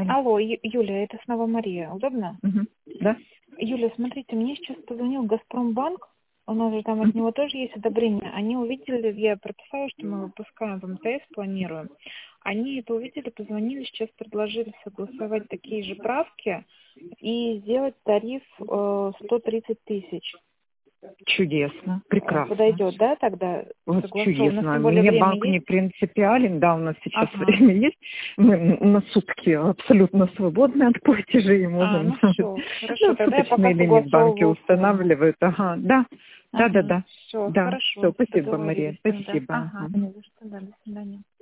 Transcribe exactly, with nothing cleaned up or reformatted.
Алло, Ю- Юля, это снова Мария. Удобно? Мгм. Да? Юля, смотрите, мне сейчас позвонил Газпромбанк. У нас же там от него тоже есть одобрение. Они увидели, я прописала, что мы выпускаем в МТС, планируем. Они это увидели, позвонили, сейчас предложили согласовать такие же правки и сделать тариф э, сто тридцать тысяч. Чудесно, прекрасно. Подойдет, да, тогда Вот согласовано? У нас чудесно. тем более Мне время банк не есть. принципиален, да, у нас сейчас Ага. время есть. Мы на сутки абсолютно свободны от платежей, А, можем. ну все, хорошо, Ну, тогда я пока суточный лимит банки согласовываю сумму. устанавливают. Ага, да, да, да, Ага, да. все, Да, все, хорошо, спасибо, Мария, договорились тогда. спасибо. Ага, Ага. не за что, да, до свидания.